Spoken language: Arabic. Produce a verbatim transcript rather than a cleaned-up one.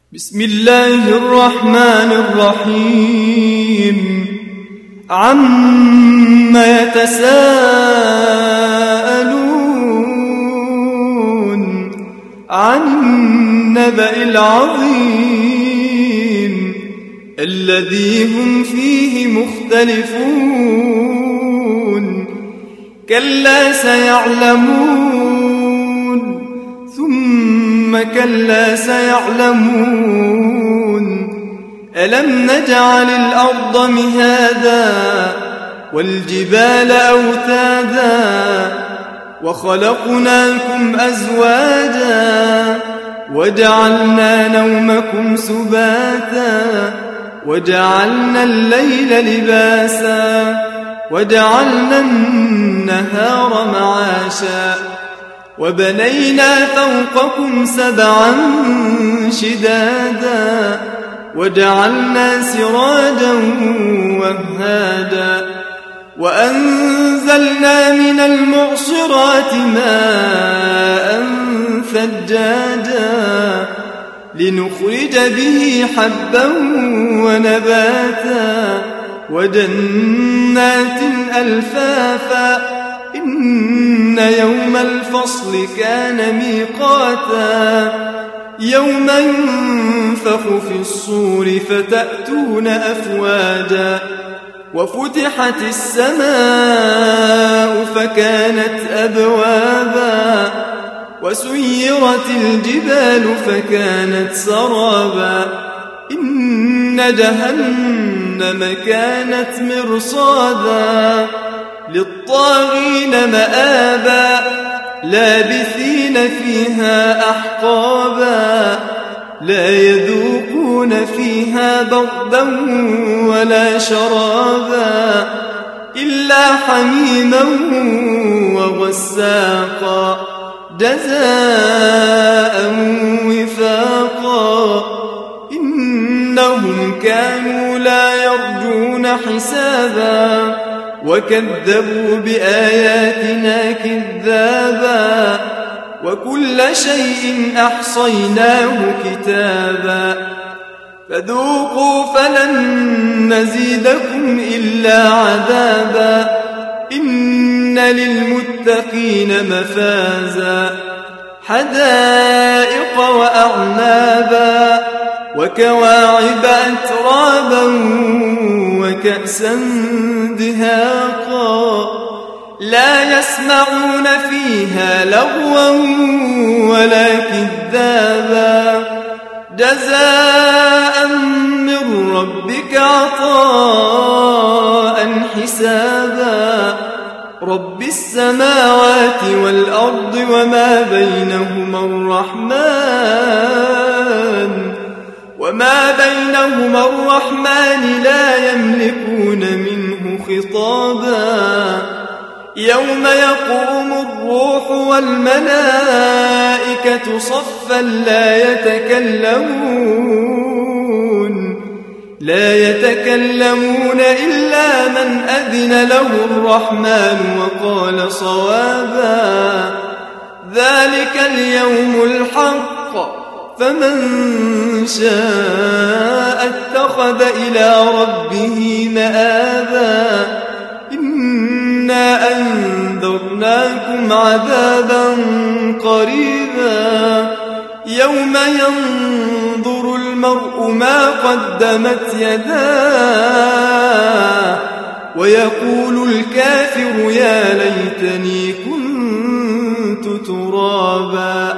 بسم الله الرحمن الرحيم. عم يتساءلون عن النبأ العظيم الذي هم فيه مختلفون. كلا سيعلمون ثم كلا سيعلمون. ألم نجعل الأرض مهادا والجبال أوتادا وخلقناكم أزواجا وجعلنا نومكم سباتا وجعلنا الليل لباسا وجعلنا النهار معاشا وبنينا فوقكم سبعا شدادا وجعلنا سراجا وهاجا وأنزلنا من المعصرات ماء ثجاجا لنخرج به حبا ونباتا وجنات ألفافا. إن يوم الفصل كان ميقاتا يوم ينفخ في الصور فتأتون أفواجا وفتحت السماء فكانت أبوابا وسيرت الجبال فكانت سرابا. إن جهنم كانت مرصادا للطاغين مآبا لابثين فيها أحقابا لا يذوقون فيها بردا ولا شرابا إلا حميما وغساقا جزاء وفاقا. إنهم كانوا لا يرجون حسابا وكذبوا بآياتنا كذابا وكل شيء أحصيناه كتابا. فذوقوا فلن نزيدكم إلا عذابا. إن للمتقين مفازا حدائق وأعنابا وكواعب أترابا وكأسا دهاقا لا يسمعون فيها لغوا ولا كذابا جزاء من ربك عطاء حسابا. رب السماوات والأرض وما بينهما الرحمن وما بينهما الرحمن لا يملكون منه خطابا. يوم يقوم الروح والملائكة صفا لا يتكلمون لا يتكلمون إلا من أذن له الرحمن وقال صوابا. ذلك اليوم الحق فمن شاء اتخذ إلى ربه مآبا. إنا أنذرناكم عذابا قريبا يوم ينظر المرء ما قدمت يداه ويقول الكافر يا ليتني كنت ترابا.